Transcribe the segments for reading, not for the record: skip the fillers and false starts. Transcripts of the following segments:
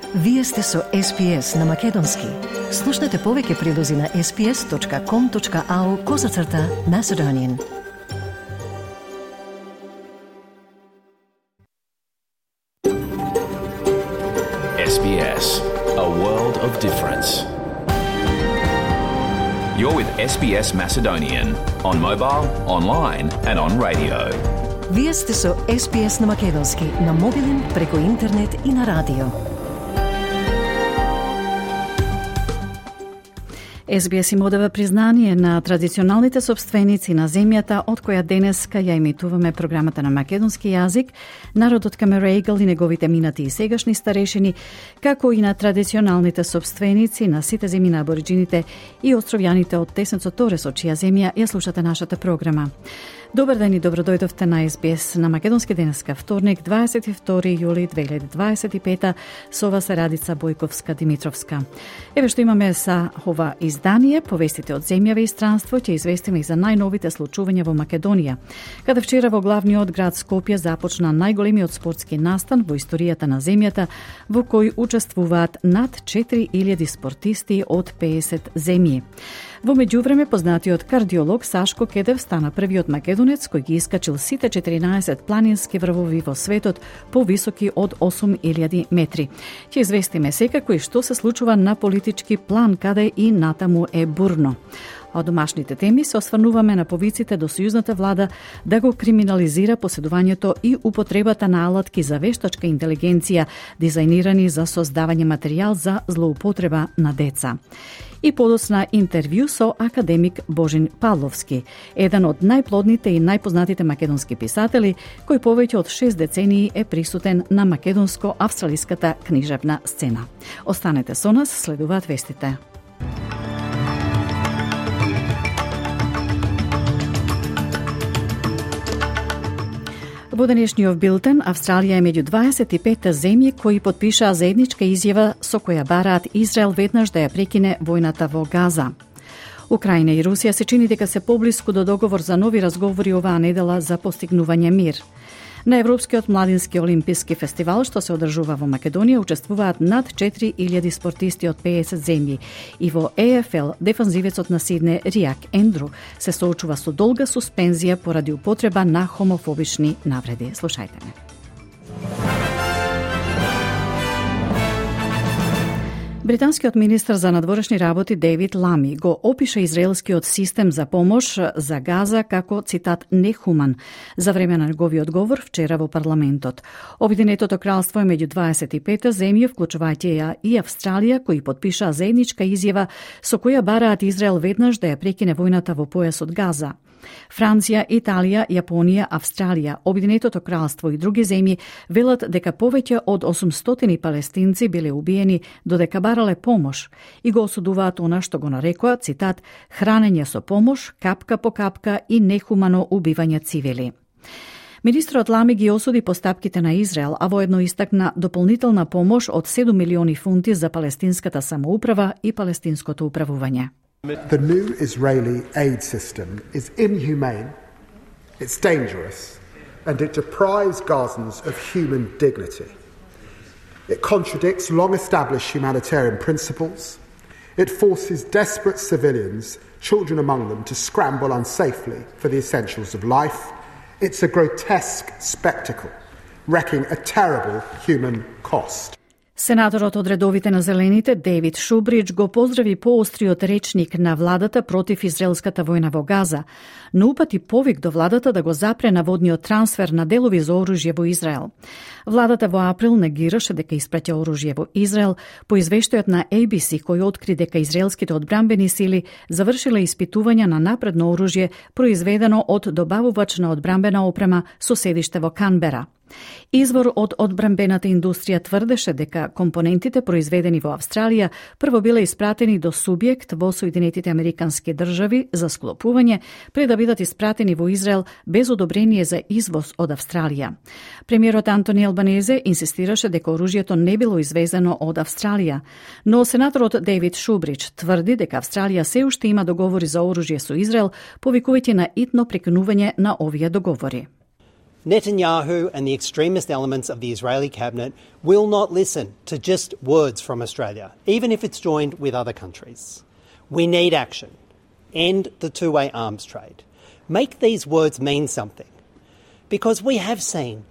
Вие сте со SPS на Македонски. Слушнете повеќе прилози на sps.com.au/Macedonian. SBS, a world of difference. You're with SBS Macedonian on mobile, online and on radio. Вие сте со SPS на Македонски на мобилен, преку интернет и на радио. SBS им одава признание на традиционалните собственици на земјата од која денеска ја емитуваме програмата на македонски јазик, народот Камерејгл и неговите минати и сегашни старешини, како и на традиционалните собственици на сите земји на абориджините и островјаните од Теснецот Торес, од чија земја ја слушате нашата програма. Добар ден и добродојдовте на SBS на Македонски денеска, вторник, 22 јули 2025, со вас е Радица Бојковска-Димитровска. Еве што имаме за ова издание, повестите од земјаве и странство, ќе известиме и за најновите случувања во Македонија, каде вчера во главниот град Скопје започна најголемиот спортски настан во историјата на земјата, во кој учествуваат над 4000 спортисти од 50 земји. Во меѓувреме, познатиот кардиолог Сашко Кедев стана првиот македонец кој ги искачил сите 14 планински врвови во светот повисоки од 8000 метри. Ќе известиме секако и што се случува на политички план, каде и натаму е бурно. А од домашните теми се осврнуваме на повиците до сојузната влада да го криминализира поседувањето и употребата на алатки за вештачка интелигенција, дизајнирани за создавање материјал за злоупотреба на деца. И подоцна интервју со академик Божин Павловски, еден од најплодните и најпознатите македонски писатели, кој повеќе од 6 децении е присутен на македонско-австралиската книжевна сцена. Останете со нас, следуваат вестите. Во денешниот билтен, Австралија е меѓу 25 земји кои потпишаа заедничка изјава со која бараат Израел веднаш да ја прекине војната во Газа. Украина и Русија се чини дека се поблиску до договор за нови разговори оваа недела за постигнување мир. На Европскиот младински олимписки фестивал, што се одржува во Македонија, учествуваат над 4000 спортисти од 50 земји и во ЕФЛ дефанзивецот на Сидне Риак Ендру се соочува со долга суспензија поради употреба на хомофобични навреди. Слушајте ме. Британскиот министар за надворешни работи Дейвид Лами го опиша израелскиот систем за помош за Газа како, цитат, нехуман за време на неговиот говор вчера во парламентот. Обединетото кралство е меѓу 25 земји, вклучувајќи ја и Австралија, кои потпишаа заедничка изјава со која бараат Израел веднаш да ја прекине војната во појасот Газа. Франција, Италија, Јапонија, Австралија, Обединетото кралство и други земји велат дека повеќе од 800 палестинци биле убиени додека барале помош и го осудуваат она што го нарекоа, цитат, хранење со помош, капка по капка и нехумано убивање цивили. Министрот Лами ги осуди постапките на Израел, а воедно истакна дополнителна помош од 7 милиони фунти за палестинската самоуправа и палестинското управување. The new Israeli aid system is inhumane, it's dangerous, and it deprives Gazans of human dignity. It contradicts long-established humanitarian principles. It forces desperate civilians, children among them, to scramble unsafely for the essentials of life. It's a grotesque spectacle, wreaking a terrible human cost. Сенаторот од редовите на Зелените, Дейвид Шубридж, го поздрави поостриот речник на владата против израелската војна во Газа, но упати повик до владата да го запре наводниот трансфер на делови за оружје во Израел. Владата во април негираше дека испраќа оружје во Израел по извештајот на ABC, кој откри дека израелските одбранбени сили завршиле испитувања на напредно оружје произведено од добавувач на одбранбена опрема со седиште во Канбера. Извор од одбранбената индустрија тврдеше дека компонентите произведени во Австралија прво биле испратени до субјект во Соединетите Американски држави за склопување, пред да бидат испратени во Израел без одобрение за извоз од Австралија. Премиерот Антони Албанезе инсистираше дека оружјето не било извезено од Австралија, но сенаторот Дейвид Шубридж тврди дека Австралија се уште има договори за оружје со Израел, повикувајќи на итно прекинување на овие договори. Netanyahu and the extremist elements of the Israeli cabinet will not listen to just words from Australia, even if it's joined with other countries. We need action. End the two-way arms trade. Make these words mean something. Because we have seen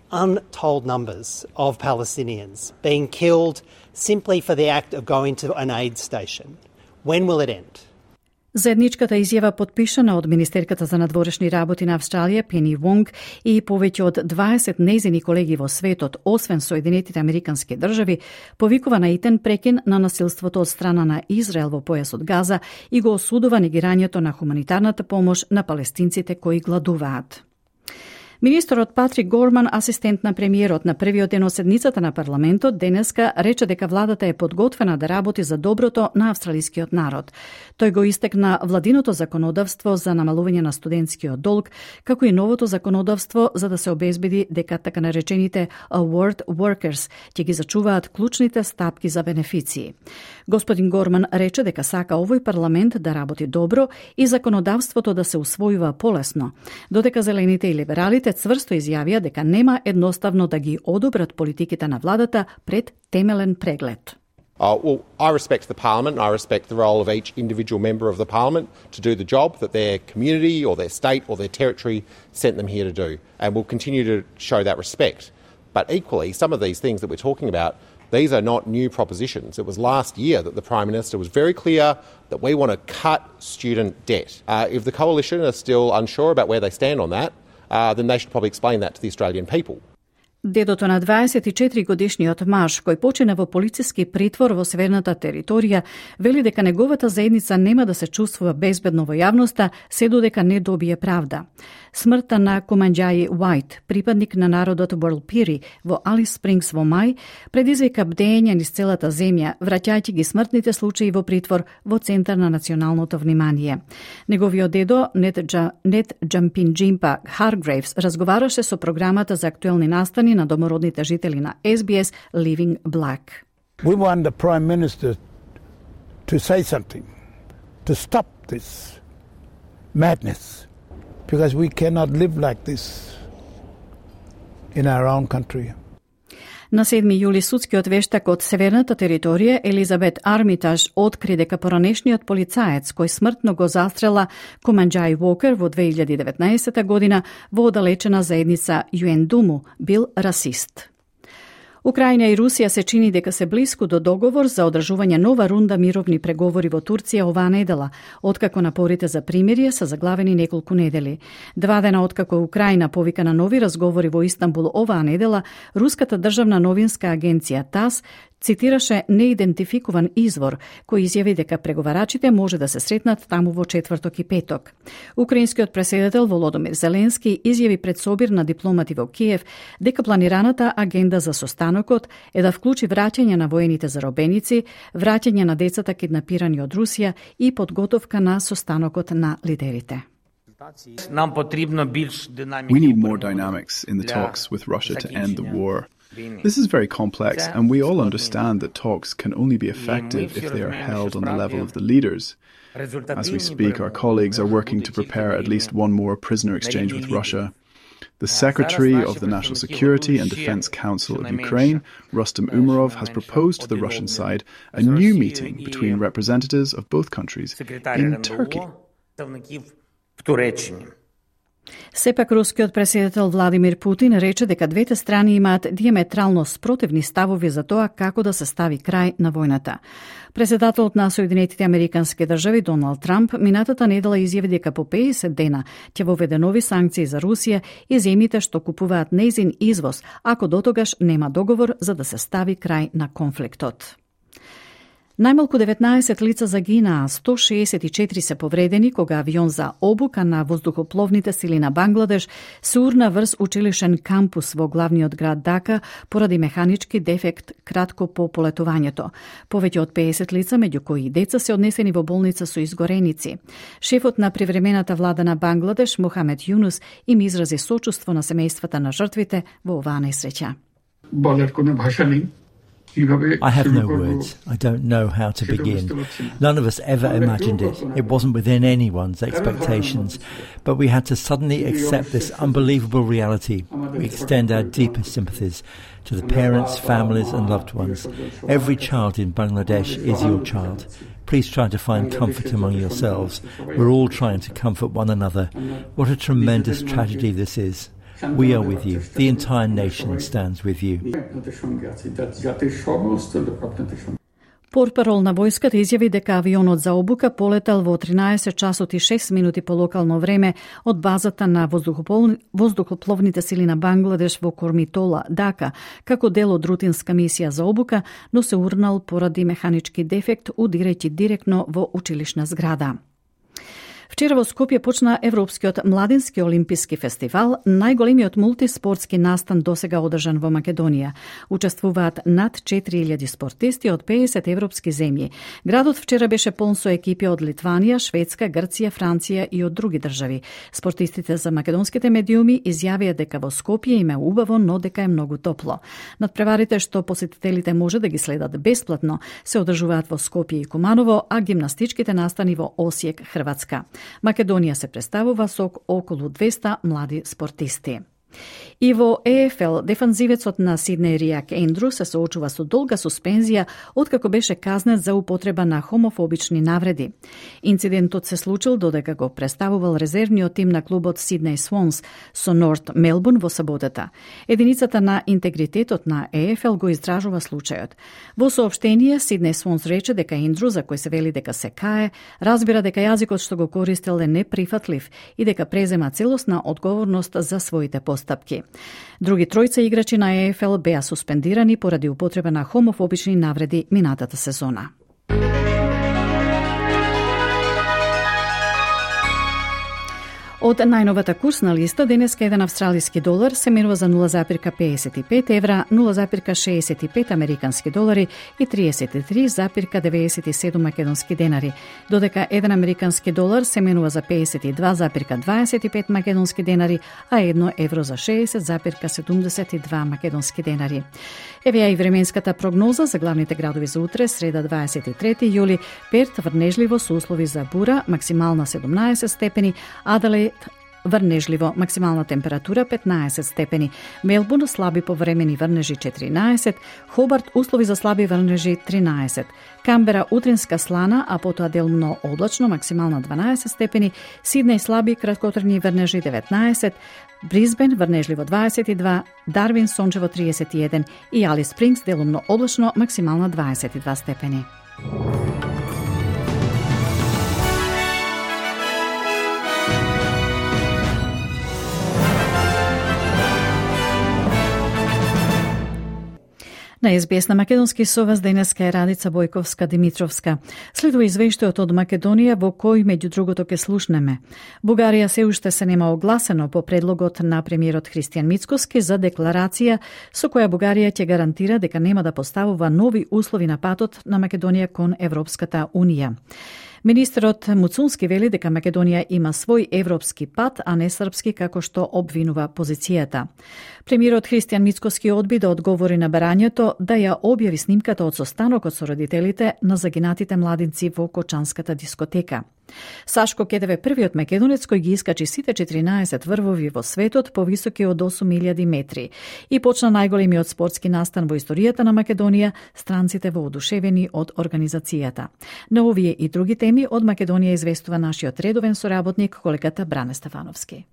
untold numbers of Palestinians being killed simply for the act of going to an aid station. When will it end? Заедничката изјава потпишана од Министерката за надворешни работи на Австралија, Пени Вонг, и повеќе од 20 нејзини колеги во светот, освен Соединетите Американски држави, повикува на итен прекин на насилството од страна на Израел во појасот Газа и го осудува негирањето на хуманитарната помош на палестинците кои гладуваат. Министерот Патрик Горман, асистент на премиерот на првиот ден од седницата на парламентот, денеска рече дека владата е подготвена да работи за доброто на австралискиот народ. Тој го истекна владиното законодавство за намалување на студентскиот долг, како и новото законодавство за да се обезбеди дека така наречените award workers ќе ги зачуваат клучните стапки за бенефиции. Господин Горман рече дека сака овој парламент да работи добро и законодавството да се усвојува полесно, додека зелените и либералите цврсто изјавија дека нема едноставно да ги одобрат политиките на владата пред темелен преглед. Well, I respect the Parliament and I respect the role of each individual member of the Parliament to do the job that their community or their state or their territory sent them here to do. And we'll continue to show that respect. But equally, some of these things that we're talking about, these are not new propositions. It was last year that the Prime Minister was very clear that we want to cut student debt. If the Coalition are still unsure about where they stand on that, then they should probably explain that to the Australian people. Дедото на 24-годишниот маж, кој почина во полициски притвор во северната територија, вели дека неговата заедница нема да се чувствува безбедно во јавноста, се додека не добие правда. Смртта на Команџаи Уајт, припадник на народот Уорлпири во Алис Спрингс во мај, предизвика бдење низ целата земја, враќајќи ги смртните случаи во притвор во центар на националното внимание. Неговиот дедо, Нет Джампинџимпа Харгрейвс, разговараше со програмата за актуелни настани на домородните жители на SBS Living Black. We want the Prime Minister to say something, to stop this madness, because we cannot live like this in our own country. На 7 јули судскиот вештак од северната територија Елизабет Армитаж откри дека поранешниот полицаец кој смртно го застрела Команџаи Уокер во 2019 година во оддалечена заедница Юендуму бил расист. Украина и Русија се чини дека се блиску до договор за одржување нова рунда мировни преговори во Турција оваа недела, откако напорите за примирие се заглавени неколку недели. 2 дена откако Украина повика на нови разговори во Истанбул оваа недела, руската државна новинска агенција ТАСС цитираше неидентификуван извор, кој изјави дека преговарачите може да се сретнат таму во четврток и петок. Украинскиот преседател Володомир Зеленски изјави пред собир на дипломати во Киев дека планираната агенда за состанокот е да вклучи враќање на воените заробеници, враќање на децата киднапирани од Русија и подготовка на состанокот на лидерите. We need more dynamics in the talks with Russia to end the war. This is very complex, and we all understand that talks can only be effective if they are held on the level of the leaders. As we speak, our colleagues are working to prepare at least one more prisoner exchange with Russia. The Secretary of the National Security and Defense Council of Ukraine, Rustem Umerov, has proposed to the Russian side a new meeting between representatives of both countries in Turkey. Сепак рускиот преседател Владимир Путин рече дека двете страни имаат диаметрално спротивни ставови за тоа како да се стави крај на војната. Преседателот на Соединетите Американски држави Доналд Трамп минатата недела изјави дека по 50 дена ќе воведе нови санкции за Русија и земјите што купуваат нејзин извоз, ако дотогаш нема договор за да се стави крај на конфликтот. Најмалку 19 лица загинаа, 164 се повредени кога авион за обука на воздухопловните сили на Бангладеш се урна врз училишен кампус во главниот град Дака поради механички дефект кратко по полетувањето. Повеќе од 50 лица, меѓу кои деца, се однесени во болница со изгореници. Шефот на привремената влада на Бангладеш, Мохамед Юнус, им изрази сочувство на семејствата на жртвите во оваа несреќа. বলার কোনো ভাষা নেই I have no words. I don't know how to begin. None of us ever imagined it. It wasn't within anyone's expectations. But we had to suddenly accept this unbelievable reality. We extend our deepest sympathies to the parents, families and loved ones. Every child in Bangladesh is your child. Please try to find comfort among yourselves. We're all trying to comfort one another. What a tremendous tragedy this is. We are with you. The entire nation stands with you. Портпарол на војската изјави дека авионот за обука полетал во 13 часот и 6 минути по локално време од базата на воздухопловните сили на Бангладеш во Кормитола, Дака, како дел од рутинска мисија за обука, но се урнал поради механички дефект, удирајќи директно во училишна зграда. Вчера во Скопје почна Европскиот младински олимписки фестивал, најголемиот мултиспортски настан досега одржан во Македонија. Учествуваат над 4000 спортисти од 50 европски земји. Градот вчера беше полн со екипи од Литванија, Шведска, Грција, Франција и од други држави. Спортистите за македонските медиуми изјавија дека во Скопје им е убаво, но дека е многу топло. Надпреварите што посетителите може да ги следат бесплатно се одржуваат во Скопје и Куманово, а гимнастичките настани во Осијек, Хрватска. Македонија се представува со околу 200 млади спортисти. И во ЕФЛ, дефанзивецот на Сиднеј Риак Ендру се соочува со долга суспензија откако беше казнет за употреба на хомофобични навреди. Инцидентот се случил додека го представувал резервниот тим на клубот Сиднеј Свонс со Норт Мелбурн во саботата. Единицата на интегритетот на ЕФЛ го изражува случајот. Во соопштение, Сиднеј Свонс рече дека Ендру, за кој се вели дека се кае, разбира дека јазикот што го користел е неприфатлив и дека презема целосна одговорност за своите постапки. Други тројца играчи на ЕФЛ беа суспендирани поради употреба на хомофобични навреди минатата сезона. Од најновата курсна листа, денеска еден австралиски долар се менува за 0,55 евра, 0,65 американски долари и 33,97 македонски денари, додека еден американски долар се менува за 52,25 македонски денари, а 1 евро за 60,72 македонски денари. Еве ја и временската прогноза за главните градови за утре, среда 23 јули, Перт врнежливо со услови за бура, максимална 17 степени, Аделаид врнежливо, максимална температура 15 степени, Мелбурн слаби повремени врнежи 14, Хобарт услови за слаби врнежи 13, Камбера утринска слана, а потоа делумно облачно, максимална 12 степени, Сиднеј слаби краткотрajни врнежи 19, Брисбен врнежливо 22, Дарвин сончево 31 и Алис Спрингс делумно облачно, максимална 22 степени. На СБС на Македонски со вас денеска е Радица Бојковска-Димитровска. Следува извештајот од Македонија во кој меѓу другото ке слушнеме. Бугарија се уште се нема огласено по предлогот на премиерот Христијан Мицкоски за декларација со која Бугарија ќе гарантира дека нема да поставува нови услови на патот на Македонија кон Европската Унија. Министерот Муцунски вели дека Македонија има свој европски пат, а не српски, како што обвинува позицијата. Премиерот Христијан Мицкоски одби да одговори на барањето да ја објави снимката од состанокот со родителите на загинатите младинци во Кочанската дискотека. Сашко Кедеве првиот македонец кој ги искачи сите 14 врвови во светот повисоки од 8000 метри и почна најголемиот спортски настан во историјата на Македонија, странците воодушевени од организацијата. На овие и други теми од Македонија известува нашиот редовен соработник колегата Бране Стефановски.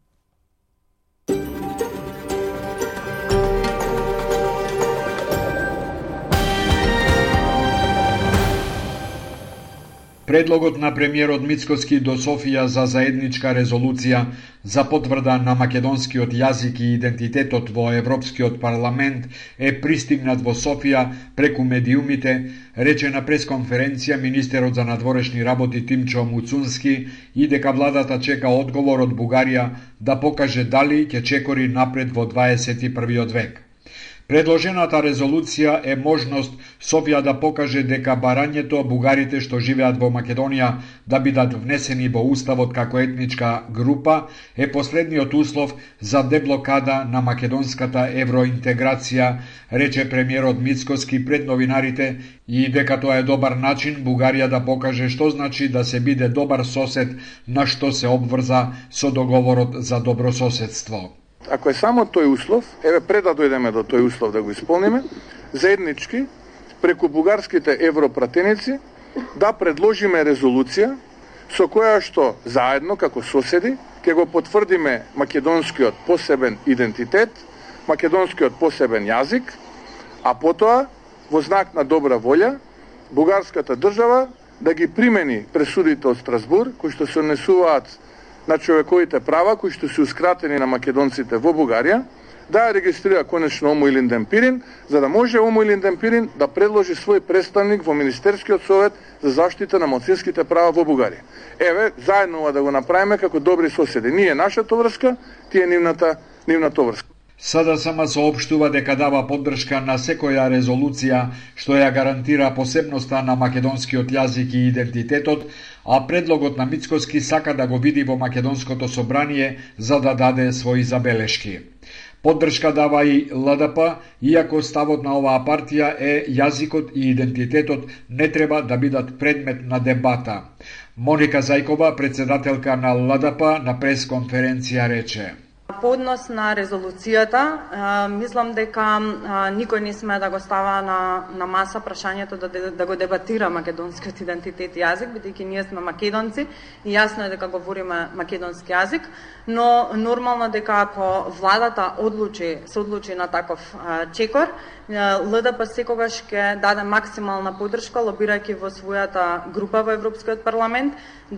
Предлогот на премиерот Мицкоски до Софија за заедничка резолуција за потврда на македонскиот јазик и идентитетот во Европскиот парламент е пристигнат во Софија преку медиумите, рече на пресконференција министерот за надворешни работи Тимчо Муцунски и дека владата чека одговор од Бугарија да покаже дали ќе чекори напред во 21. век. Предложената резолуција е можност Софија да покаже дека барањето бугарите што живеат во Македонија да бидат внесени во уставот како етничка група е последниот услов за деблокада на македонската евроинтеграција, рече премиерот Мицкоски пред новинарите, и дека тоа е добар начин Бугарија да покаже што значи да се биде добар сосед, на што се обврза со договорот за добрососедство. Ако е само тој услов, еве пред да дојдеме до тој услов да го исполниме, заеднички, преку бугарските европратеници, да предложиме резолуција со која што заедно, како соседи, ќе го потврдиме македонскиот посебен идентитет, македонскиот посебен јазик, а потоа, во знак на добра волја, бугарската држава да ги примени пресудите од Страсбур, кои што се однесуваат на човековите права, кои што сеускратени на македонците во Бугарија, да регистрира конечно Омо Илин Демпирин, за да може Омо Илин Демпирин да предложи свој представник во Министерскиот совет за заштита на малцинските права во Бугарија. Еве, заедно да го направиме како добри соседи. Ние нашата врска, тие нивната врска. СДСМ соопштува дека дава поддршка на секоја резолуција што ја гарантира посебноста на македонскиот јазик и идентитетот, а предлогот на Мицкоски сака да го види во Македонското собрание за да даде своји забелешки. Поддршка дава и ЛДП, иако ставот на оваа партија е јазикот и идентитетот не треба да бидат предмет на дебата. Моника Зајкова, председателка на ЛДП, на пресконференција рече: По однос на резолуцијата, мислам дека никој не сме да го става на маса прашањето да го дебатира македонскиот идентитет и јазик, бидејќи ние сме македонци и јасно е дека говориме македонски јазик, но нормално дека ако владата се одлучи на таков чекор, ЛДП секогаш ќе даде максимална поддршка, лобирајќи во својата група во Европскиот парламент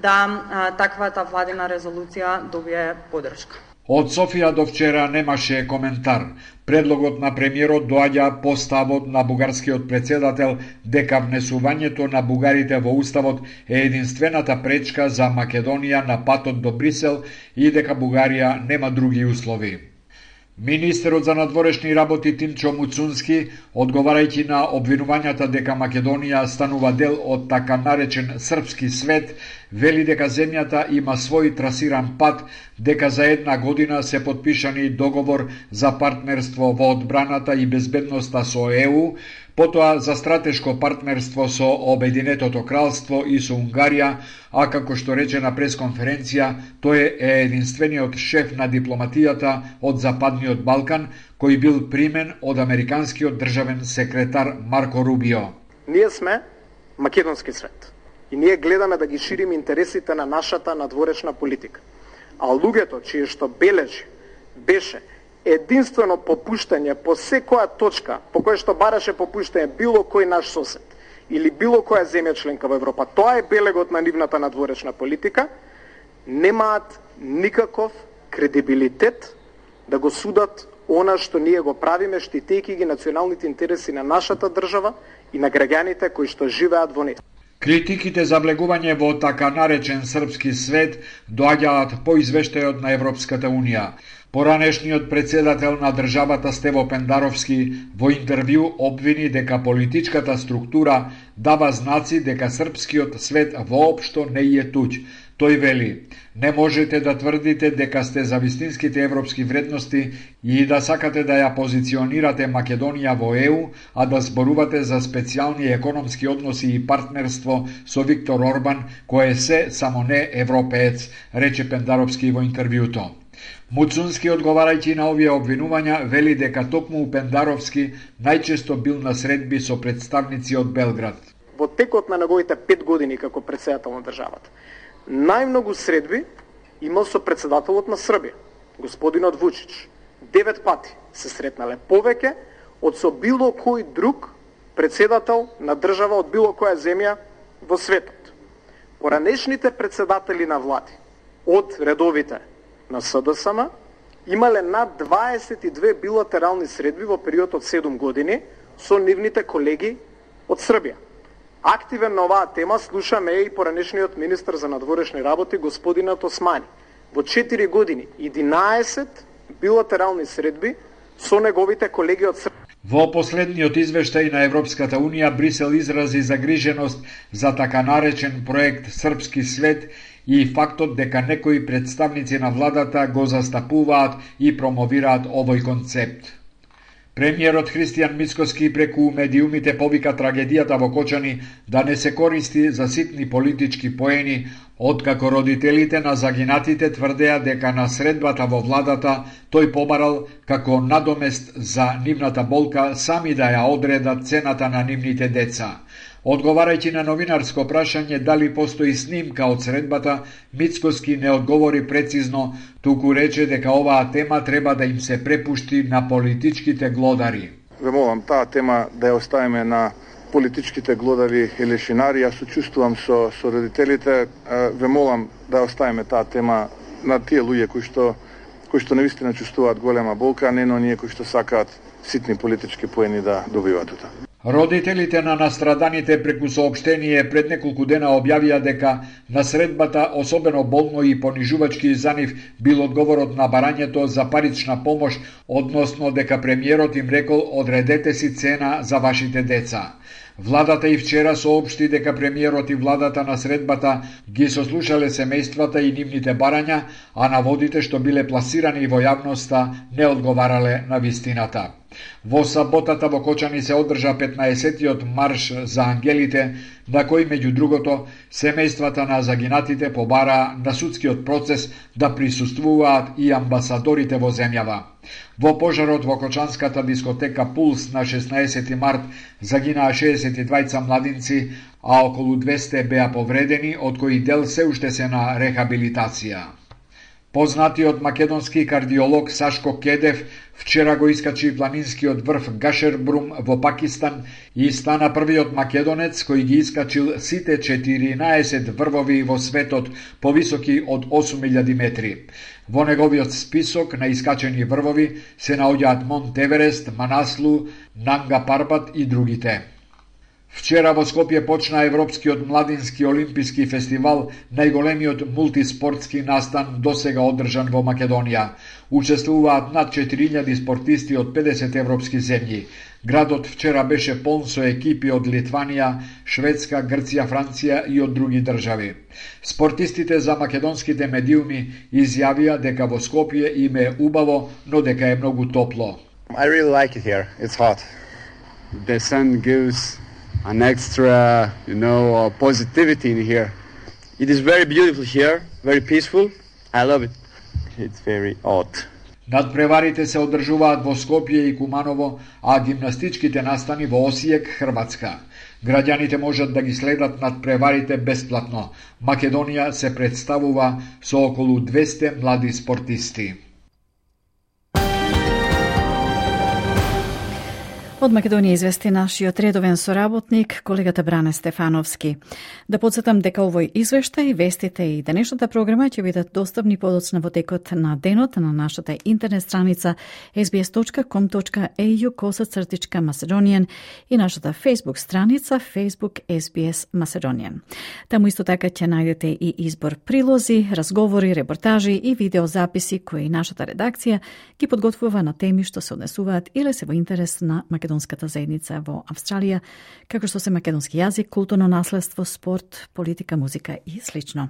да таквата владина резолуција добие поддршка. Од Софија до вчера немаше коментар. Предлогот на премиерот доаѓа по ставот на бугарскиот председател дека внесувањето на бугарите во уставот е единствената пречка за Македонија на патот до Брисел и дека Бугарија нема други услови. Министерот за надворешни работи Тимчо Муцунски, одговарајќи на обвинувањата дека Македонија станува дел од така наречен српски свет, вели дека земјата има свој трасиран пат, дека за една година се подпишани договор за партнерство во одбраната и безбедноста со ЕУ, потоа за стратешко партнерство со Обединетото кралство и со Унгарија, а како што рече на пресконференција, тој е единствениот шеф на дипломатијата од Западниот Балкан, кој бил примен од американскиот државен секретар Марко Рубио. Ние сме македонски свет и ние гледаме да ги шириме интересите на нашата надворешна политика. А луѓето чие што беше единствено попуштање по секоја точка по која што бараше попуштање било кој наш сосед или било која земја членка во Европа, тоа е белегот на нивната надворешна политика, немаат никаков кредибилитет да го судат она што ние го правиме, штитејќи ги националните интереси на нашата држава и на граѓаните кои што живеат во неја. Критиките за влегување во така наречен српски свет доаѓаат по извештајот на Европската Унија. Поранешниот председател на државата Стево Пендаровски во интервју обвини дека политичката структура дава знаци дека српскиот свет воопшто не е туѓ. Тој вели: не можете да тврдите дека сте за вистинските европски вредности и да сакате да ја позиционирате Македонија во ЕУ, а да зборувате за специјални економски односи и партнерство со Виктор Орбан, кој е се само не европеец, рече Пендаровски во интервјуто. Муцунски, одговарајќи на овие обвинувања, вели дека токму Пендаровски најчесто бил на средби со представници од Белград. Во текот на неговите 5 години како председател на државата, најмногу средби имал со председателот на Србија, господинот Вучич. 9 пати се сретнале, повеќе од со било кој друг председател на држава од било која земја во светот. Поранешните председатели на влади од редовите на СДСМ имале над 22 билатерални средби во период од 7 години со нивните колеги од Србија. Активен на оваа тема слушаме и поранешниот министар за надворешни работи господинот Османи. Во 4 години 11 билатерални средби со неговите колеги од Србија. Во последниот извештај на Европската Унија, Брисел изрази загриженост за така наречен проект Српски свет и фактот дека некои представници на владата го застапуваат и промовираат овој концепт. Премиерот Христијан Мицкоски преку медиумите повика трагедијата во Кочани да не се користи за ситни политички поени, откако родителите на загинатите тврдеа дека на средбата во владата тој побарал како надомест за нивната болка сами да ја одредат цената на нивните деца. Одговарајќи на новинарско прашање дали постои снимка од средбата, Мицкоски не одговори прецизно, туку рече дека оваа тема треба да им се препушти на политичките глодари. Ве молам таа тема да ја оставиме на политичките глодари и лешинари. Јас сочувствувам со родителите. Ве молам да ја оставиме таа тема на тие луѓе кои што навистина чувствуваат голема болка, а не на оние кои што сакаат ситни политички поени да добиваат тоа. Родителите на настраданите преку соопштение пред неколку дена објавија дека на средбата особено болно и понижувачки за нив бил одговорот на барањето за парична помош, односно дека премиерот им рекол одредете си цена за вашите деца. Владата и вчера соопшти дека премиерот и владата на средбата ги сослушале семејствата и нивните барања, а наводите што биле пласирани во јавноста не одговарале на вистината. Во саботата во Кочани се одржа 15-тиот марш за ангелите, на кој меѓу другото семејствата на загинатите побараа на судскиот процес да присуствуваат и амбасадорите во земјава. Во пожарот во кочанската дискотека Пулс на 16 март загинаа 62 младинци, а околу 200 беа повредени, од кои дел се уште се на рехабилитација. Познатиот македонски кардиолог Сашко Кедев вчера го искачи планинскиот врв Гашербрум во Пакистан и стана првиот македонец кој ги искачил сите 14 врвови во светот повисоки од 8000 метри. Во неговиот список на искачени врвови се наоѓаат Монт Еверест, Манаслу, Нанга Парбат и другите. Вчера во Скопје почна Европскиот младински олимписки фестивал, најголемиот мултиспортски настан досега одржан во Македонија. Учествуваат над 4000 спортисти од 50 европски земји. Градот вчера беше полн со екипи од Литванија, Шведска, Грција, Франција и од други држави. Спортистите за македонските медиуми изјавија дека во Скопје им е убаво, но дека е многу топло. I really like it here. It's hot. The sun gives an extra, positivity in here. It is very beautiful here, very peaceful. I love it. It's very hot. Надпреварите се одржуваат во Скопје и Куманово, а гимнастичките настани во Осијек, Хрватска. Граѓаните можат да ги следат надпреварите бесплатно. Македонија се представува со околу 200 млади спортисти. Од Македонија извести нашиот редовен соработник, колегата Бране Стефановски. Да подсетам дека овој извештај, вестите и денешната програма ќе бидат достапни подоцна во текот на денот на нашата интернет страница sbs.com.au/Macedonian и нашата Facebook страница Facebook SBS Macedonian. Таму исто така ќе најдете и избор прилози, разговори, репортажи и видеозаписи кои нашата редакција ги подготвува на теми што се однесуваат или се во интерес на македонската заедница во Австралија, како што се македонски јазик, културно наследство, спорт, политика, музика и слично.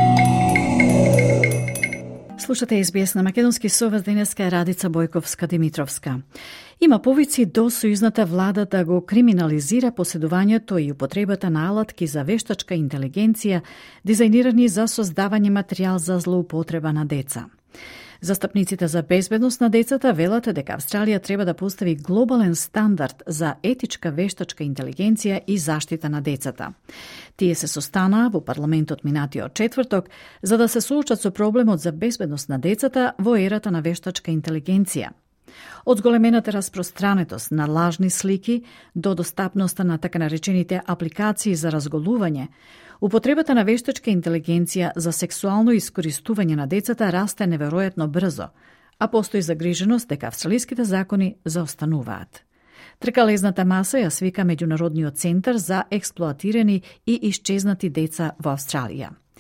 Слушате SBS на македонски, со вас денеска е Радица Бојковска-Димитровска. Има повици до сојузната влада да го криминализира поседувањето и употребата на алатки за вештачка интелигенција, дизајнирани за создавање материјал за злоупотреба на деца. Застапниците за безбедност на децата велат дека Австралија треба да постави глобален стандард за етичка вештачка интелигенција и заштита на децата. Тие се состанаа во парламентот минатиот четврток за да се соочат со проблемот за безбедност на децата во ерата на вештачка интелигенција. Од зголемената распространетост на лажни слики до достапноста на така наречените апликации за разголување, употребата на вештачка интелигенција за сексуално искористување на децата расте неверојатно брзо, а постои загриженост дека австралиските закони заостануваат. Тркалезната маса ја свика Меѓународниот центар за експлоатирани и исчезнати деца во Австралија.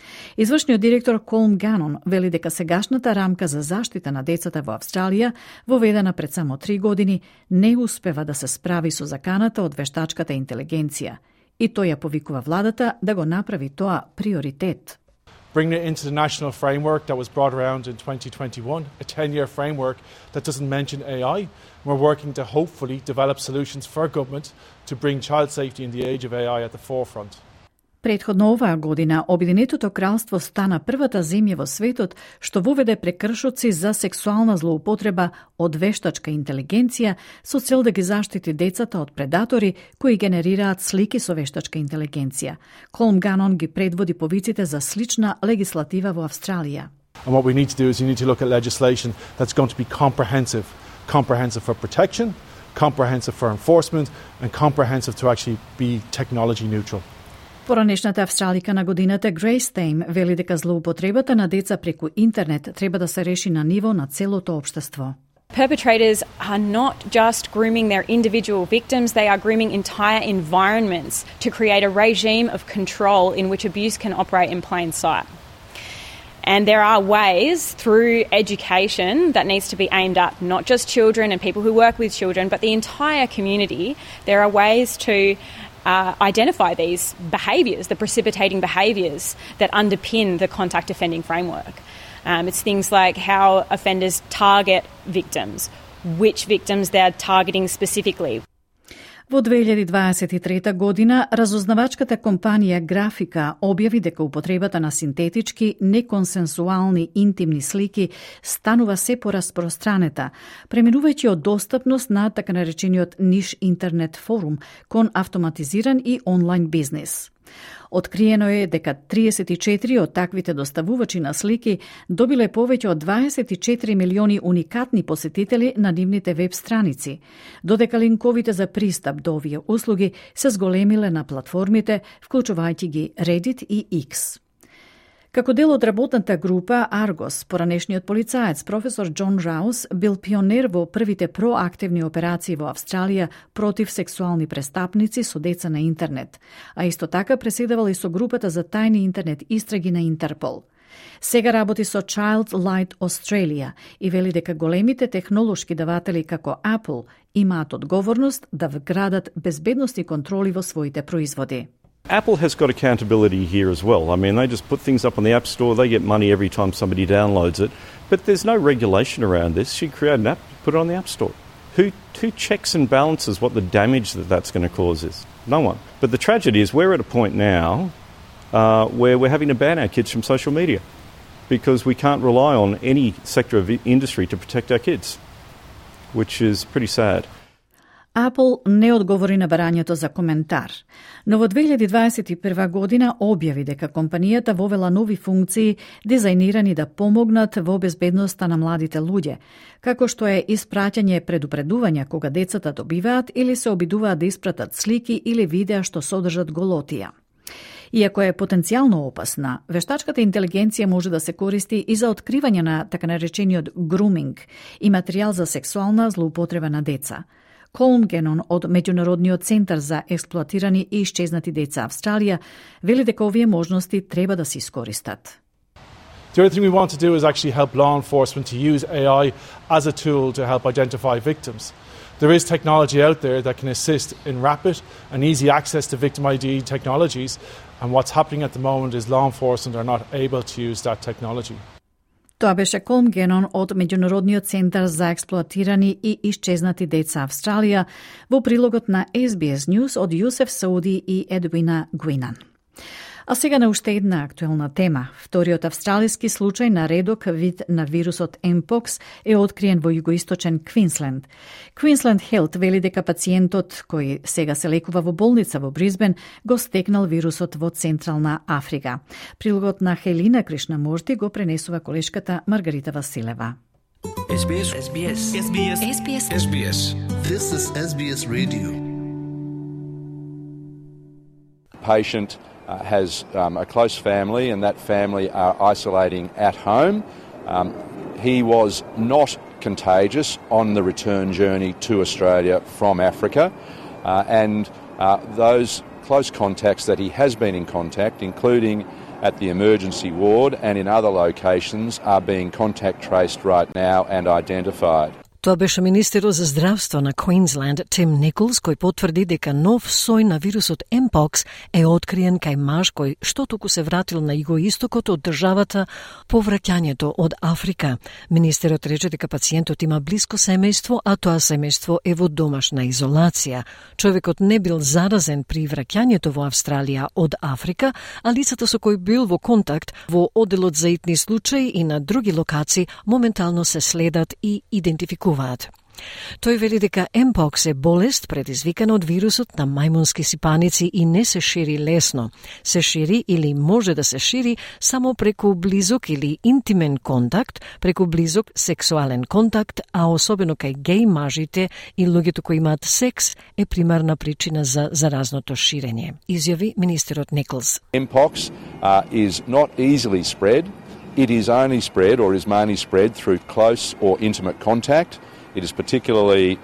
Извршниот директор Колм Ганон вели дека сегашната рамка за заштита на децата во Австралија, воведена пред само 3 години, не успева да се справи со заканата од вештачката интелигенција. И тој ја повикува владата да го направи тоа приоритет. Bringing it into the national framework that was brought around in 2021, a 10-year framework that doesn't mention AI. We're working to hopefully develop solutions for government to bring child safety in the age of AI at the forefront. Претходно оваа година, Обединетото кралство стана првата земја во светот што воведе прекршоци за сексуална злоупотреба од вештачка интелигенција со цел да ги заштити децата од предатори кои генерираат слики со вештачка интелигенција. Колм Ганон ги предводи повиците за слична легислатива во Австралија. And what we need to do is you need to look at legislation that's going to be comprehensive. Comprehensive for protection, comprehensive for enforcement, and comprehensive to actually be technology neutral. Поранешната австралика на годината Грейс Тейм вели дека злоупотребата на деца преку интернет треба да се реши на ниво на целото општество. Perpetrators are not just grooming their individual victims, they are grooming entire environments to create a regime of control in which abuse can operate in plain sight. And there are ways through education that needs to be aimed at not just children and people who work with children, but the entire community. There are ways to identify these behaviours, the precipitating behaviours that underpin the contact offending framework. It's things like how offenders target victims, which victims they're targeting specifically. Во 2023 година, разузнавачката компанија Графика објави дека употребата на синтетички, неконсенсуални интимни слики станува се пораспространета, преминувајќи од достапност на така наречениот ниш интернет форум кон автоматизиран и онлайн бизнес. Откриено е дека 34 од таквите доставувачи на слики добиле повеќе од 24 милиони уникатни посетители на нивните веб страници, додека линковите за пристап до овие услуги се зголемиле на платформите, вклучувајќи ги Reddit и X. Како дел од работната група Argos, поранешниот полицаец професор Џон Раус бил пионер во првите проактивни операции во Австралија против сексуални престапници со деца на интернет, а исто така преседавал и со групата за тајни интернет истраги на Интерпол. Сега работи со Child Light Australia и вели дека големите технолошки даватели како Apple имаат одговорност да вградат безбедности контроли во своите производи. Apple has got accountability here as well. I mean, they just put things up on the App Store, they get money every time somebody downloads it, but there's no regulation around this. You create an app, put it on the App Store. Who checks and balances what the damage that's going to cause is? No one. But the tragedy is we're at a point now where we're having to ban our kids from social media because we can't rely on any sector of industry to protect our kids, which is pretty sad. Apple не одговори на барањето за коментар, но во 2021 година објави дека компанијата вовела нови функции дизајнирани да помогнат во безбедноста на младите луѓе, како што е испраќање предупредувања кога децата добиваат или се обидуваат да испратат слики или видеа што содржат голотија. Иако е потенцијално опасна, вештачката интелигенција може да се користи и за откривање на така наречениот груминг и материјал за сексуална злоупотреба на деца. Колм Ганон од Меѓународниот центар за експлоатирани и исчезнати деца Австралија вели дека овие можности треба да се искористат. The other thing we want to do is actually help law enforcement to use AI as a tool to help identify victims. There is technology out there that can assist in rapid and easy access to victim ID technologies, and what's happening at the moment is law enforcement are not able to use that technology. Тоа беше Колм Ганон од Меѓународниот центар за експлоатирани и исчезнати деца Австралија во прилогот на SBS News од Јусеф Сауди и Едвина Гуинан. А сега на уште една актуелна тема. Вториот австралиски случај на редок вид на вирусот Mpox е откриен во југоисточен Квинсленд. Queensland Health вели дека пациентот кој сега се лекува во болница во Бризбен го стекнал вирусот во Централна Африка. Прилогот на Хелина Кришнамурти го пренесува колешката Маргарита Василева. SBS. This is SBS Radio. Patient has a close family, and that family are isolating at home. He was not contagious on the return journey to Australia from Africa, and those close contacts that he has been in contact, including at the emergency ward and in other locations are being contact traced right now and identified. Тоа беше министерот за здравство на Квинсленд Тим Николс, кој потврди дека нов сој на вирусот Mpox е откриен кај маж кој што току се вратил на југоистокот од државата по враќањето од Африка. Министерот рече дека пациентот има блиско семејство, а тоа семејство е во домашна изолација. Човекот не бил заразен при враќањето во Австралија од Африка, а лицата со кои бил во контакт во одделот за итни случаи и на други локации моментално се следат и идентификуваат. Тој вели дека Mpox е болест предизвикана од вирусот на мајмунски сипаници и не се шири лесно. Се шири или може да се шири само преку близок или интимен контакт, преку близок сексуален контакт, а особено кај геј мажите и луѓето кои имаат секс е примарна причина за заразното ширење, изјави министерот Николс. Mpox is not easily spread. It is only spread or is mainly spread through close or intimate contact. It is particularly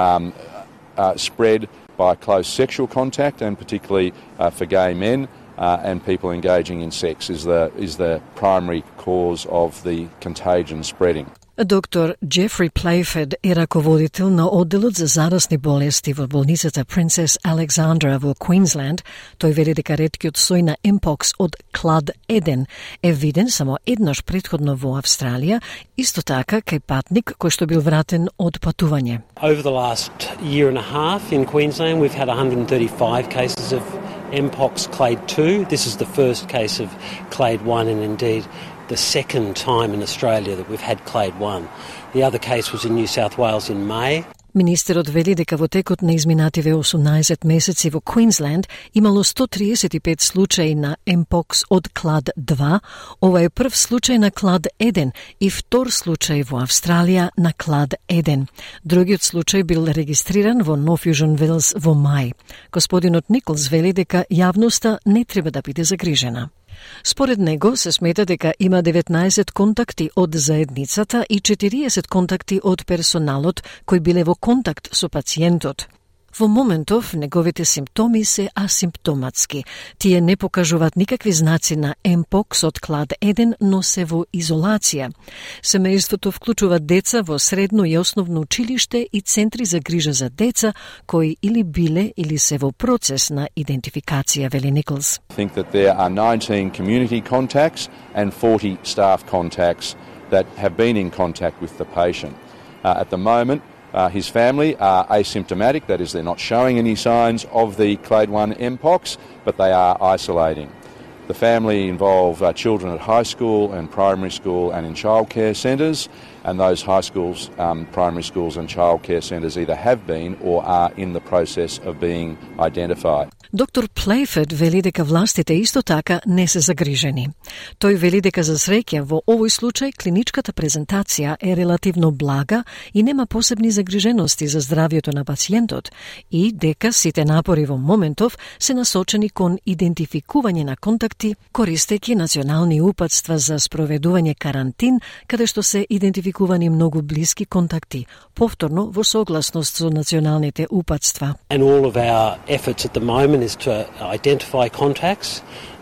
spread by close sexual contact, and particularly for gay men and people engaging in sex is the primary cause of the contagion spreading. Доктор Джефри Плейфед е раководител на одделот за зарасни болести во болницата Принцес Александра во Квинсленд. Тој вели дека реткиот сој на Mpox од клад 1 е виден само еднаш претходно во Австралија, исто така кај патник кој што бил вратен од патување. Over the last year and a half in Queensland we've had 135 cases of Mpox clade 2. This is the first case of clade 1 and indeed the second time in Australia that we've had clade 1. The other case was in New South Wales in May. Министерот вели дека во текот на изминативе 18 месеци во Квинсленд имало 135 случаи на Mpox од клад 2, ова е прв случај на клад 1 и втор случај во Австралија на клад 1. Другиот случај бил регистриран во Нов Јужен Велс во мај. Господинот Николс вели дека јавноста не треба да биде загрижена. Според него се смета дека има 19 контакти од заедницата и 40 контакти од персоналот кои биле во контакт со пациентот. Во моментов неговите симптоми се асимптоматски. Тие не покажуваат никакви знаци на Mpox од клад 1, но се во изолација. Семејството вклучува деца во средно и основно училиште и центри за грижа за деца кои или биле или се во процес на идентификација, вели Николс. I think that there are 19 community contacts and 40 staff contacts that have been in contact with the patient. At the moment, his family are asymptomatic, that is, they're not showing any signs of the clade 1 Mpox, but they are isolating. The family involve children at high school and primary school and in childcare centres, and those high schools, primary schools and childcare centres either have been or are in the process of being identified. Доктор Плейфед вели дека властите исто така не се загрижени. Тој вели дека за среќа во овој случај клиничката презентација е релативно блага и нема посебни загрижености за здравјето на пациентот и дека сите напори во моментов се насочени кон идентификување на контакти, користејќи национални упатства за спроведување карантин, каде што се идентификувани многу блиски контакти, повторно во согласност со националните упатства. And all of our efforts at the moment is to identify contacts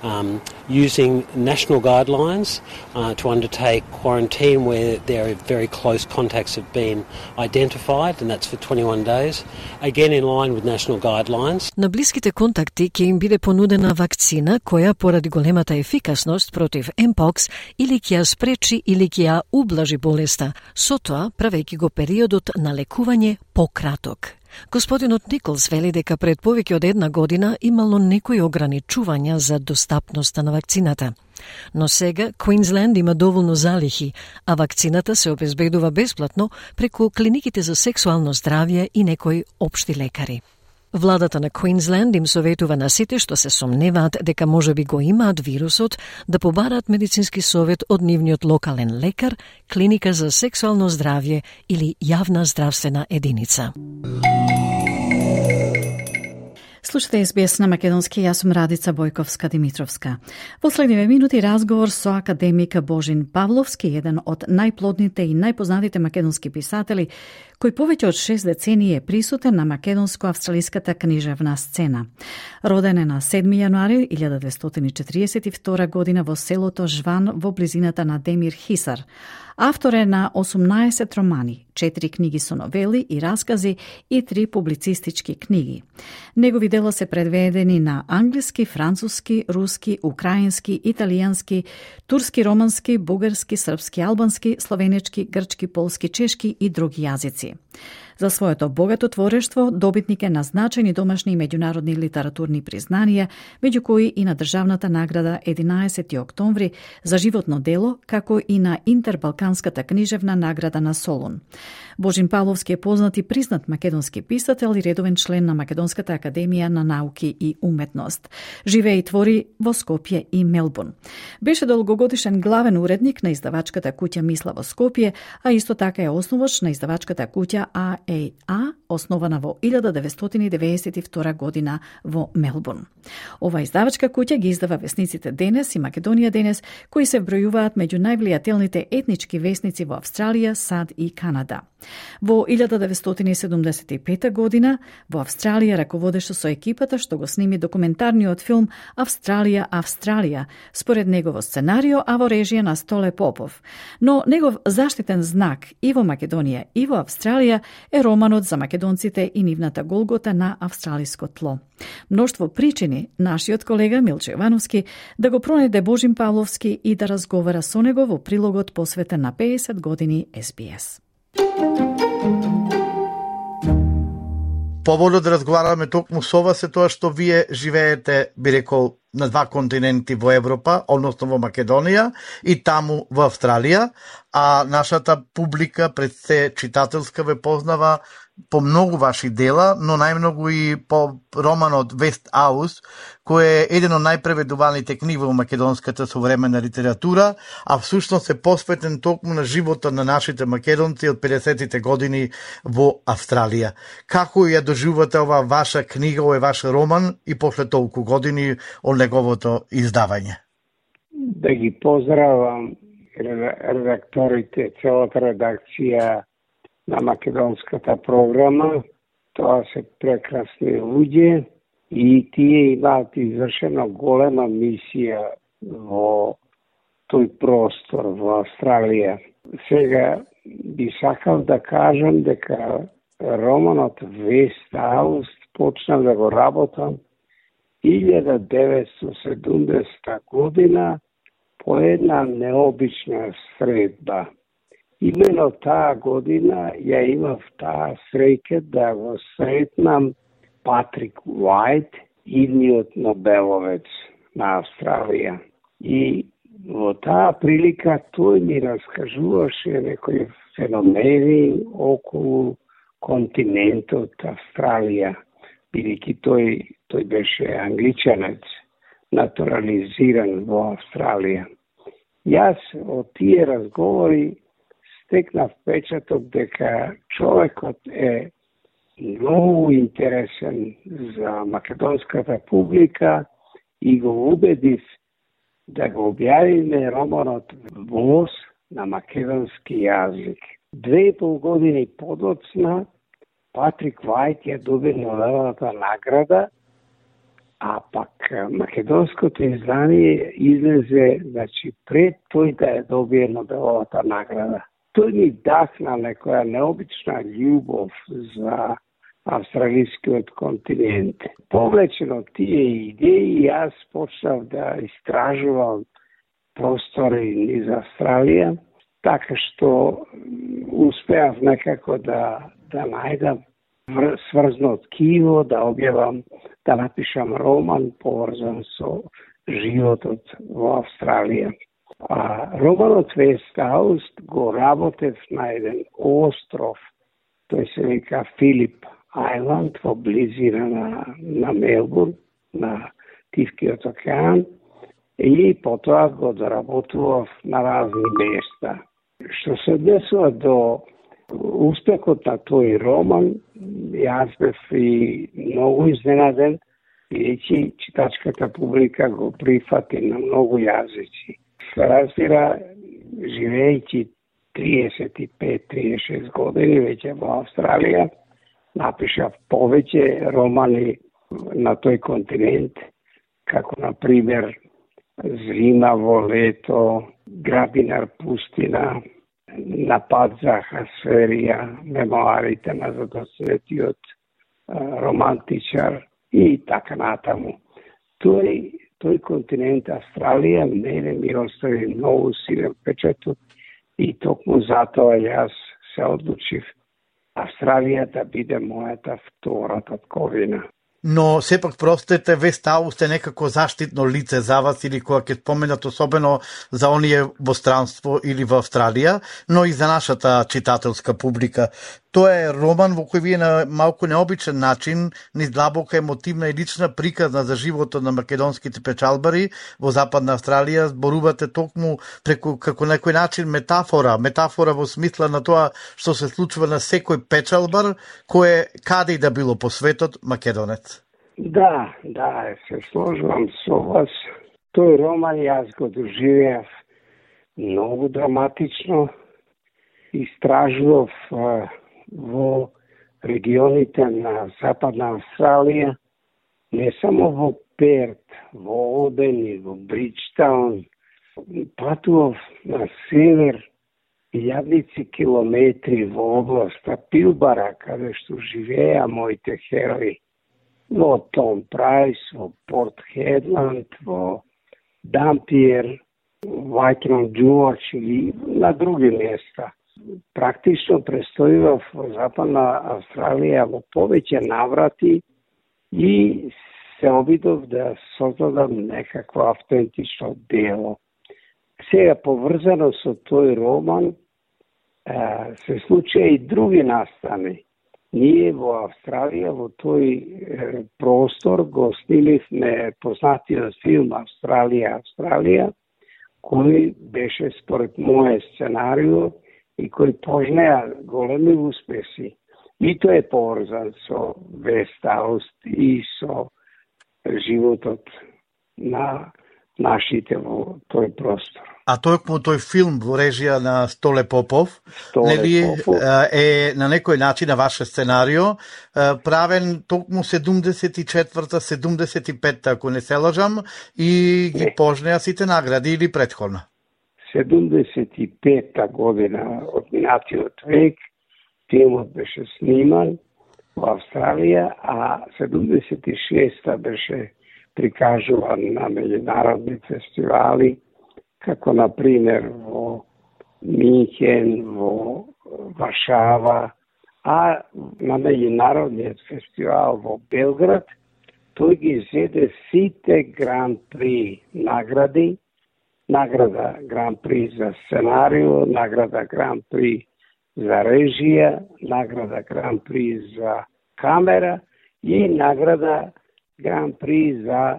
using national guidelines to undertake quarantine where there are very close contacts have been identified, and that's for 21 days, again in line with national guidelines. На блиските контакти ќе им биде понудена вакцина која поради големата ефикасност против Mpox или ќе ја спречи или ќе ја ублажи болеста, со тоа правејќи го периодот на лекување пократок. Господинот Николс вели дека пред повеќе од една година имало некои ограничувања за достапноста на вакцината. Но сега Квинсленд има доволно залихи, а вакцината се обезбедува бесплатно преку клиниките за сексуално здравје и некои општи лекари. Владата на Квинсленд им советува на сите што се сомневаат дека можеби го имаат вирусот да побараат медицински совет од нивниот локален лекар, клиника за сексуално здравје или јавна здравствена единица. Слушате SBS на македонски, јас сум Радица Бојковска-Димитровска. Последниве минути разговор со академик Божин Павловски, еден од најплодните и најпознатите македонски писатели, кој повеќе од 6 децении е присутен на македонско-австралиската книжевна сцена. Роден е на 7 јануари 1942 година во селото Жван во близината на Демир Хисар. Автор е на 18 романи, 4 книги со новели и раскази и 3 публицистички книги. Негови дела се преведени на англиски, француски, руски, украински, италијански, турски, романски, бугарски, српски, албански, словенечки, грчки, полски, чешки и други јазици. За своето богато творештво добитник е на значајни домашни и меѓународни литературни признанија, меѓу кои и на државната награда 11. октомври за животно дело, како и на Интербалканската книжевна награда на Солун. Божин Павловски е познат и признат македонски писател и редовен член на Македонската академија на науки и уметност. Живее и твори во Скопје и Мелбурн. Беше долгогодишен главен уредник на издавачката куќа Мисла во Скопје, а исто така е основач на издавачката куќа АА, основана во 1992 година во Мелбурн. Ова издавачка куќа ги издава весниците Денес и Македонија Денес, кои се вбројуваат меѓу највлијателните етнички весници во Австралија, САД и Канада. Во 1975 година во Австралија раководеше со екипата што го сними документарниот филм Австралија, Австралија, според негово сценарио, а во режија на Столе Попов. Но негов заштитен знак и во Македонија и во Австралија е романот за македонците и нивната голгота на австралиско тло. Мноштво причини нашиот колега Милче Јовановски да го пронајде Божин Павловски и да разговара со него во прилогот посветен на 50 години SBS. Поводот да разговараме токму со вас е тоа што вие живеете, би рекол, на 2 континенти во Европа, односно во Македонија и таму во Австралија, а нашата публика, пред се читателска, ве познава по многу ваши дела, но најмногу и по романот Вест Аус, кој е еден од најпреведуваните книги во македонската современа литература, а всушност е посветен токму на животот на нашите македонци од 50-тите години во Австралија. Како ја доживувате ова ваша книга, овој ваш роман и после толку години од неговото издавање? Да ги поздравам редакторите, целата редакција на македонската програма. Тоа се прекрасни луѓе и тие имаат извршена голема мисија во тој простор во Австралија. Сега би сакал да кажам дека романот Вест Аус почнав да го работам 1970 година по една необична средба. Именно таа година ја имав таа среќа да го сретнам Патрик Уајт, идниот Нобеловец на Австралија. И во таа прилика тој ми раскажуваше некои феномени околу континентот Австралија, бидејќи тој беше англичанец, натурализиран во Австралија. Јас од тие разговори стекнав впечаток дека човекот е многу интересен за македонската публика и го убедив да го објавиме романот Воз на македонски јазик. 2,5 години подоцна Патрик Вајт ја доби Нобеловата награда, а пак македонското издание излезе, пред тој да ја добие Нобеловата награда. Тој ми дахна некоја необична љубов за австралискиот континент. Повлечен од тие идеи, јас почнав да истражувам простори низ Австралија, така што успеав некако да најдам сврзно ткиво, да објавам, да напишам роман поврзан со животот во Австралија. Романот Вест Аус го работев на еден остров, тој се вика Филип Ајланд, во близина на Мелбурн, на Тивкиот океан, и потоа го доработував на разни места. Што се однесува до успехот на тој роман, јас бев и многу изненаден, бидејќи читачката публика го прифати на многу јазици. Се разбира, живејќи 35-36 години веќе во Австралија. Напишав повеќе романи на тој континент, како на пример Зима во лето, Грабинар пустина, Напад за Хасверија, мемоарите на задоцнетиот романтичар и така натаму. Тој континент Австралија мене ми остави многу силен печаток и токму затоа јас се одлучив Австралија да биде мојата втора татковина. Но сепак простете, ве ставу сте некако заштитно лице за вас или кога ќе споменат особено за оние во странство или во Австралија, но и за нашата читателска публика. Тоа е роман во кој вие на малку необичен начин, низ длабока емотивна и лична приказна за животот на македонските печалбари во Западна Австралија, зборувате токму преку како некој начин метафора во смисла на тоа што се случува на секој печалбар кој каде и да било по светот македонец. Да, се сложувам со вас. Тој роман јас го доживеав многу драматично. Истражував во регионите на Западна Австралија, не само во Перт, во Оден и во Бриджтаун, патував на север, илјадници километри во областа Пилбара, каде што живеа моите херои, во Том Прайс, во Порт Хедланд, во Дампиер, Вајкинг Джордж или на други места. Практично престојував во Западна Австралија во повеќе наврати и се обидов да создадам некакво автентично дело. Сега, поврзано со тој роман, се случија и други настани. Ние во Австралија, во тој простор, го снимивме познатиот филм Австралија, кој беше според моје сценарио и кој пожнеа големи успеси. И тој е поврзан со Вестауст и со животот на нашите во тој простор. А тој филм во режија на Столе Попов, е на некој начин на ваше сценарио, правен токму 74-75, ако не се лажам, и ги пожнеа сите награди или претходно? 75-та година од минатиот век филмот беше сниман во Австралија, а 76-та беше прикажуван на меѓународни фестивали, како на пример во Минхен, во Варшава, а на меѓународниот фестивал во Белград тој ги зеде сите Гран При награди, награда Гран При за сценарио, награда Гран При за режија, награда Гран При за камера и награда Гран При за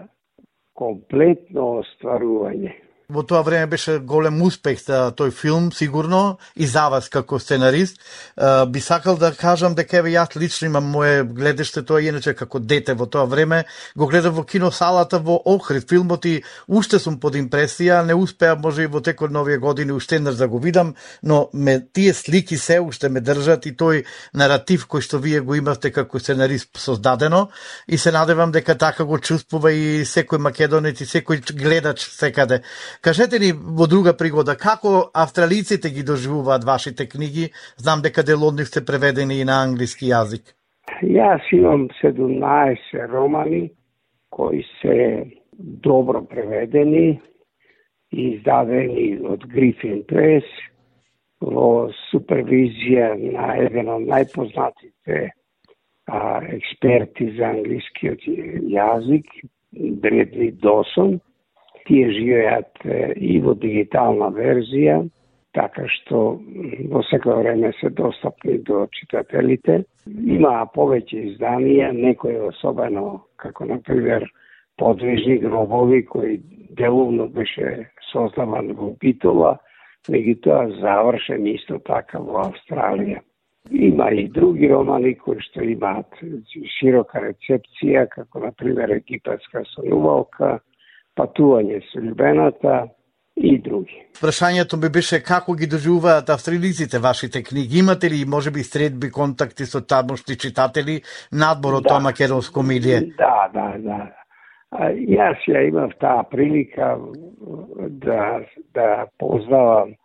комплетно остварување. Во тоа време беше голем успех за тој филм, сигурно, и за вас како сценарист. Би сакал да кажам дека еве јас лично имам моје гледиште, тоа иначе како дете во тоа време, го гледав во киносалата во Охрид филмот и уште сум под импресија, не успеа може и во текот на овие години уште еднаш да го видам, но тие слики се уште ме држат и тој наратив кој што вие го имавте како сценарист создадено и се надевам дека така го чувствува и секој македонец и секој гледач секаде. Кажете ни во друга пригода, како австралиците ги доживуваат вашите книги? Знам дека дел од нив се преведени и на англиски јазик. Јас имам 17 романи кои се добро преведени и издадени од Грифин Прес во супервизија на еден од најпознатите експерти за англискиот јазик, Бредли Досон. Тие живеат и во дигитална верзија, така што во секој време се достапни до читателите. Има повеќе изданија, некои особено, како например Подвижни гробови, кој деловно беше создаван во Битола, меѓутоа завршен исто така во Австралија. Има и други романи кои што имаат широка рецепција, како например Египетска сонувалка, Патување со љубената, и други. Прашањето ми беше како ги доживуваат австралиците вашите книги. Имате ли можеби средби контакти со тамошни читатели надбор од тоа македонско милие? Да. Јас ја имав таа прилика да познавам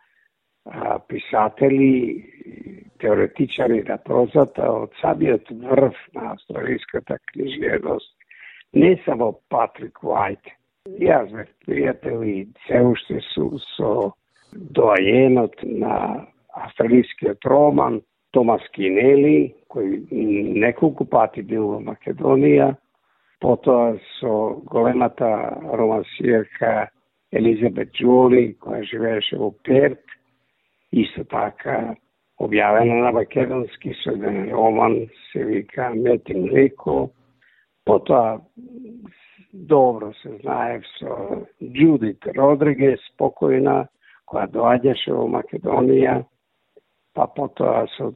писатели, теоретичари на прозата од самиот врв на австралиската книжевност, не само Патрик Уајт. Јас бев пријатели се уште со доајенот на австралискиот роман Томас Кинели, кој неколку пати бил во Македонија, потоа со големата романсиерка Елизабет Джоли, која живееше во Перт, исто така објавена на македонски со еден роман, се вика Мет и млеко. Потоа добро се знаев со Джудит Родригес, покојна, која доаѓаше во Македонија, па потоа со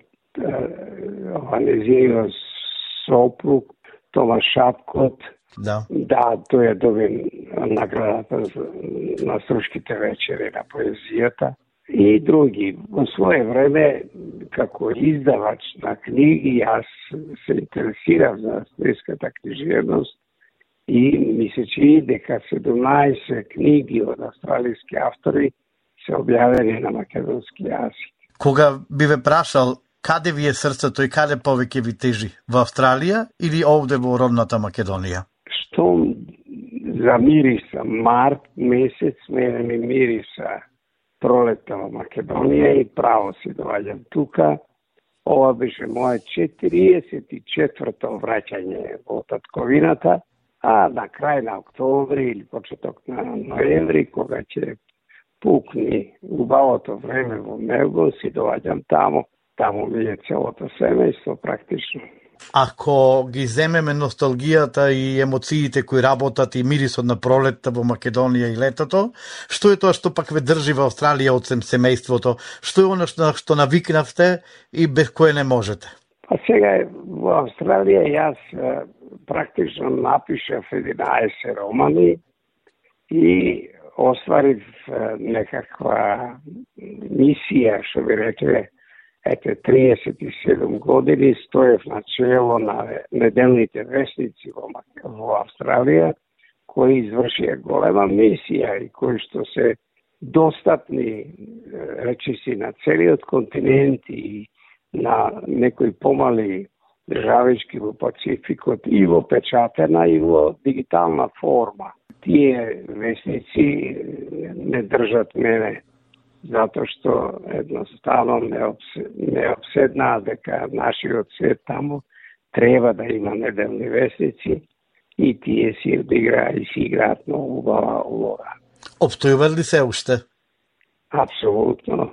незиниот сопруг Томас Шапкот. Да, тој е добил наградата на Струшките вечери на поезијата и други. Во свое време, како издавач на книги, јас се интересирав за австралиската книжевност и ми се чини дека 17 книги од австралиски автори се објавени на македонски јазик. Кога би ве прашал каде ви е срцето и каде повеќе ви тежи, во Австралија или овде во родната Македонија? Што замириса март месец, мене ми мириса пролета во Македонија и право си доаѓам тука. Ова беше моје 44-то враќање во татковината, а на крај на октомври или почеток на ноември, кога ќе пукни убавото време во Мелбурн, си доаѓам таму. Таму ми е целото семејство практично. Ако ги земеме носталгијата и емоциите кои работат и мирисот на пролетта во Македонија и летото, што е тоа што пак ве држи во Австралија од семејството? Што е оно што навикнавте и без кое не можете? Па сега во Австралија јас практично напишав 11 романи и остварив некаква мисија, што би рекле, 37 години стоев на чело на неделните вестници во Австралија, кои извршија голема мисија и кои што се достапни, речиси, на целиот континент и на некои помали државички во Пацификот и во печатена и во дигитална форма. Тие вестници не држат мене, затоа што едноставно не обседнаа дека нашиот свет таму треба да има неделни вестници и тие си одиграа и си играат многу убава улога. Обстојуват ли се уште? Апсолутно.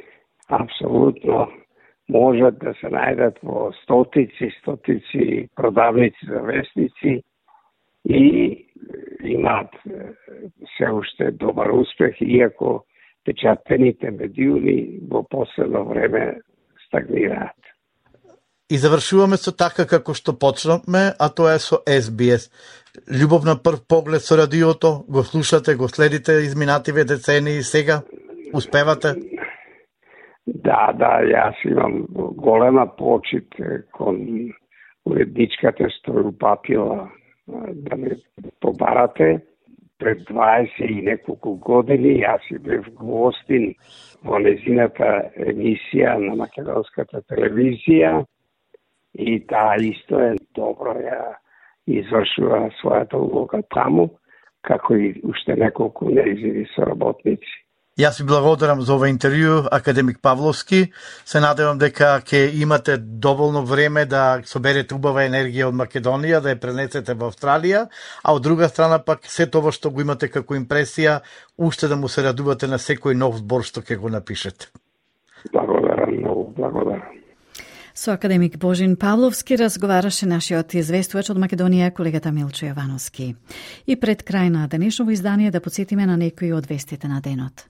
Можат да се најдат во стотици продавници за вестници и имаат се уште добар успех, иако печатените медиуми во последно време стагнираат. И завршуваме со така како што почнавме, а тоа е со SBS. Љубов на прв поглед со радиото, го слушате, го следите изминативе децении и сега успевате? Да, јас имам голема почит кон уредничката Стоју Папила да ме побарате. Пред 20 и неколку години јас си бев гостин во незината емисија на македонската телевизија и таа исто е добро ја извршува својата улога таму, како и уште неколку незини соработници. Јас ви благодарам за ова интервју, академик Павловски. Се надевам дека ќе имате доволно време да соберете убава енергија од Македонија, да ја пренесете во Австралија, а од друга страна пак се тоа што го имате како импресија, уште да му се радувате на секој нов збор што ќе го напишете. Благодарам, многу благодарам. Со академик Божин Павловски разговараше нашиот известувач од Македонија, колегата Милчо Јовановски. И пред крај на денешново издание да подсетиме на некои од вестите на денот.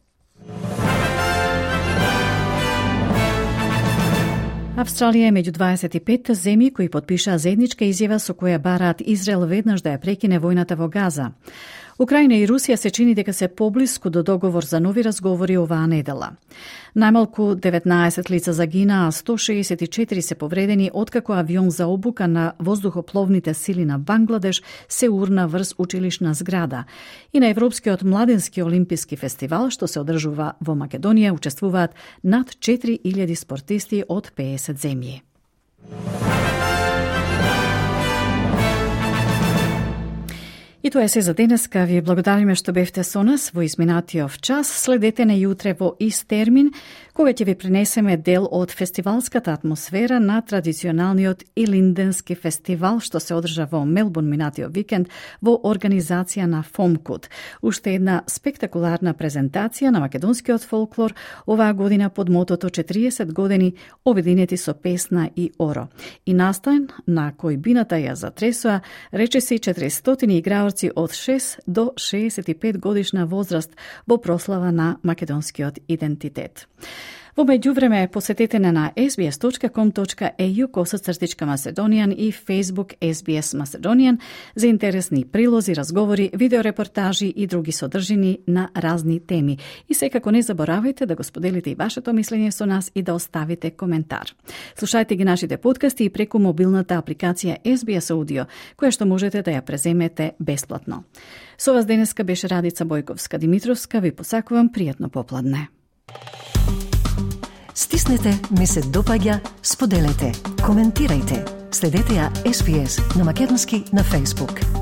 Австралија е меѓу 25 земји кои подпишаа заедничка изјава со која бараат Израел веднаш да ја прекине војната во Газа. Украина и Русија се чини дека се поблиску до договор за нови разговори оваа недела. Најмалку 19 лица загинаа, а 164 се повредени откако авион за обука на воздухопловните сили на Бангладеш се урна врз училишна зграда. И на Европскиот младенски олимписки фестивал, што се одржува во Македонија, учествуваат над 4000 спортисти од 50 земји. И тоа е се за денеска. Ви благодариме што бевте со нас во изминатиот час. Следете на јутре во ист термин, кога ќе ви пренесеме дел од фестивалската атмосфера на традиционалниот Илинденски фестивал, што се одржа во Мелбурн минатиот викенд во организација на ФОМКУД. Уште една спектакуларна презентација на македонскиот фолклор, оваа година под мотото 40 години обединети со песна и оро. И настан на кој бината ја затресоа речиси 400 играорци од 6 до 65 годишна возраст во прослава на македонскиот идентитет. Во меѓувреме посетете на sbs.com.au/Macedonian и Facebook SBS Macedonian за интересни прилози, разговори, видеорепортажи и други содржини на разни теми. И секако не заборавајте да го споделите и вашето мислење со нас и да оставите коментар. Слушајте ги нашите подкасти и преку мобилната апликација SBS Audio, која што можете да ја преземете бесплатно. Со вас денеска беше Радица Бојковска-Димитровска. Ви посакувам пријатно попладне. Стиснете, ми се допаѓа, споделете, коментирајте. Следете ја SBS на македонски на Facebook.